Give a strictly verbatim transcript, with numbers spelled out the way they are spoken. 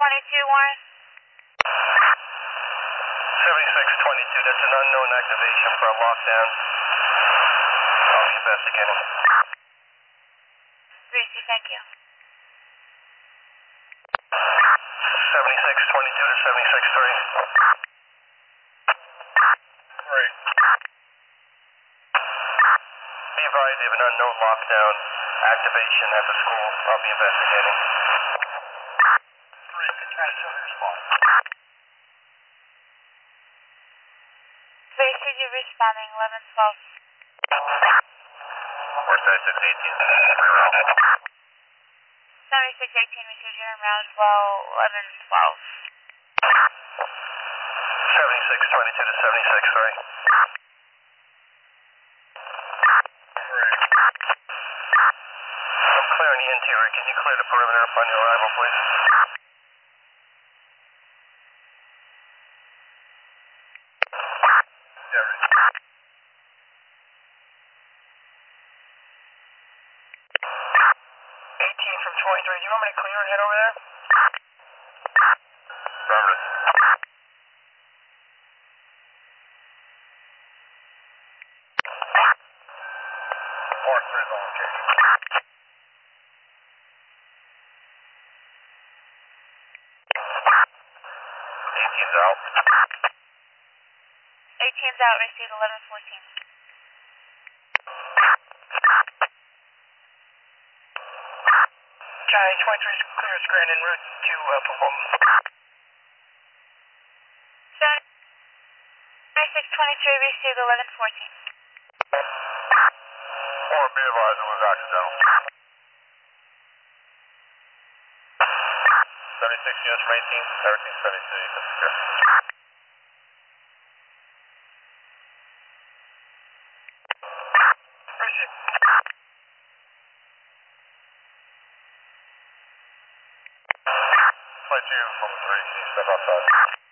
twenty-two, Warren. seventy-six twenty-two, that's an unknown activation for a lockdown. I'll be investigating. Gracie, thank you. seventy-six twenty-two to seventy-six three. Three. Be advised, they have an unknown lockdown activation at the school. I'll be investigating. Three, can I show the response? Gracie, you're responding, eleven twelve. Where's that six eighteen? seventy-six eighteen, received your round well, eleven twelve. seventy-six twenty-two to seventy-six three. I'm clearing the interior. Can you clear the perimeter upon your arrival, please? eighteen from twenty-three. Do you want me to clear and head over there? Affirmative. Four three is on location. eighteen's out. eighteen's out, received eleven fourteen. Johnny, twenty-three is clear screen en route to uh, perform. seventy-six twenty-three, received eleven fourteen. Or be advised it was accidental. seventy-six units from eighteen, everything's seventy-two, you can secure. Received. twenty-two from three, can you step outside?